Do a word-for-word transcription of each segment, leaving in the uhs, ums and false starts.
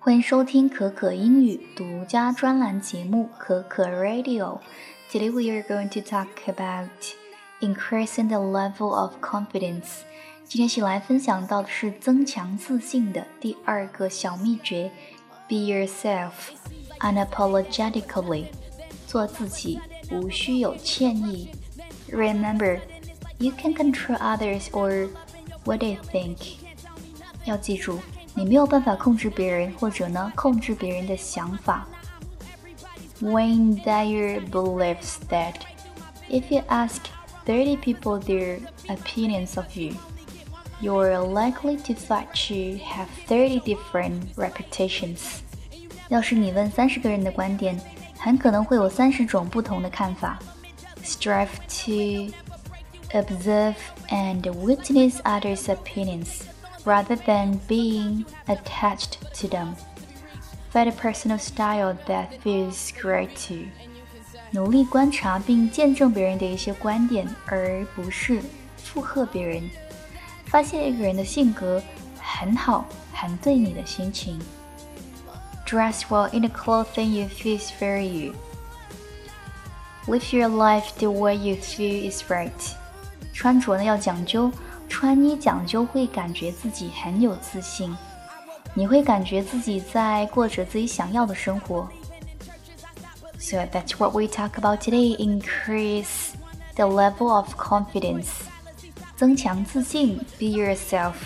欢迎收听可可英语独家专栏节目可可 Radio. Today we are going to talk about increasing the level of confidence. 今天一起来分享到的是增强自信的第二个小秘诀 Be yourself unapologetically. 做自己，无需有歉意。Remember, you can control others or what they think. 要记住，你没有办法控制别人，或者呢，控制别人的想法。Wayne Dyer believes that if you ask thirty people their opinions of you, you're likely to find you have thirty different reputations. 要是你问三十个人的观点，很可能会有三十种不同的看法。Strive to observe and witness others' opinions.Rather than being attached to them. Find a personal style that feels great to you. 努力观察并见证别人的一些观点，而不是附和别人。发现一个人的性格很好，很对你的心情。Dress well in the clothing you feel is very you. Live your life the way you feel is right. 穿着呢要讲究。穿衣讲究会感觉自己很有自信，你会感觉自己在过着自己想要的生活。So that's what we talk about today. Increase the level of confidence. 增强自信 Be yourself.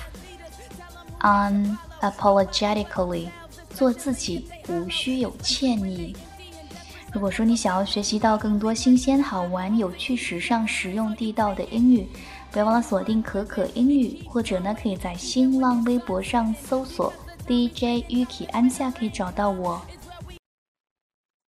Unapologetically. 做自己，无需有歉意。如果说你想要学习到更多新鲜、好玩、有趣、时尚、实用、地道的英语，不要忘了锁定可可英语，或者呢，可以在新浪微博上搜索 D J Yuki 安夏，可以找到我。